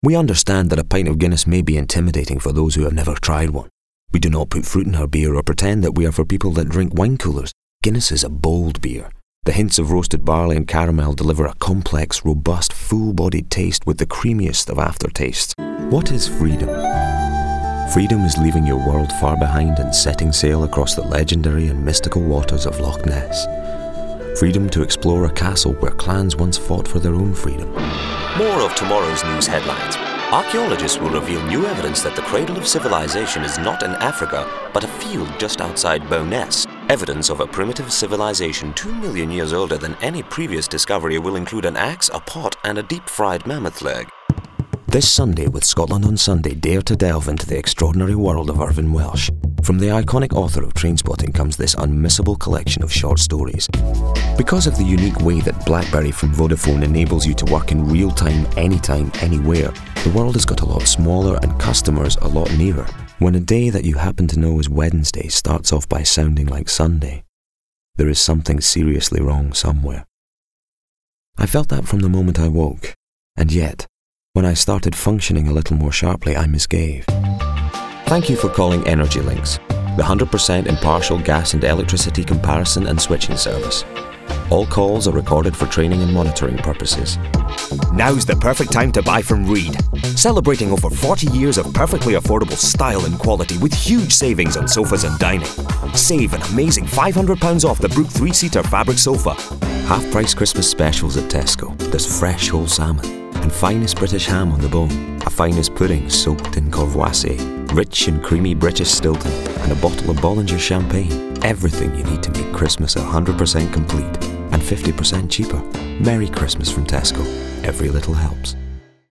We understand that a pint of Guinness may be intimidating for those who have never tried one. We do not put fruit in our beer or pretend that we are for people that drink wine coolers. Guinness is a bold beer. The hints of roasted barley and caramel deliver a complex, robust, full-bodied taste with the creamiest of aftertastes. What is freedom? Freedom is leaving your world far behind and setting sail across the legendary and mystical waters of Loch Ness. Freedom to explore a castle where clans once fought for their own freedom. More of tomorrow's news headlines. Archaeologists will reveal new evidence that the cradle of civilization is not in Africa, but a field just outside Bo'ness. Evidence of a primitive civilization 2 million years older than any previous discovery will include an axe, a pot, and a deep-fried mammoth leg. This Sunday with Scotland on Sunday, dare to delve into the extraordinary world of Irvine Welsh. From the iconic author of Trainspotting comes this unmissable collection of short stories. Because of the unique way that BlackBerry from Vodafone enables you to work in real time, anytime, anywhere, the world has got a lot smaller and customers a lot nearer. When a day that you happen to know is Wednesday starts off by sounding like Sunday, there is something seriously wrong somewhere. I felt that from the moment I woke, and yet, when I started functioning a little more sharply, I misgave. Thank you for calling Energy Links, the 100% impartial gas and electricity comparison and switching service. All calls are recorded for training and monitoring purposes. Now's the perfect time to buy from Reed. Celebrating over 40 years of perfectly affordable style and quality with huge savings on sofas and dining. Save an amazing £500 off the Brook 3-seater fabric sofa. Half-price Christmas specials at Tesco. There's fresh whole salmon and finest British ham on the bone. A finest pudding soaked in Courvoisier. Rich and creamy British Stilton and a bottle of Bollinger champagne. Everything you need to make Christmas 100% complete and 50% cheaper. Merry Christmas from Tesco. Every little helps.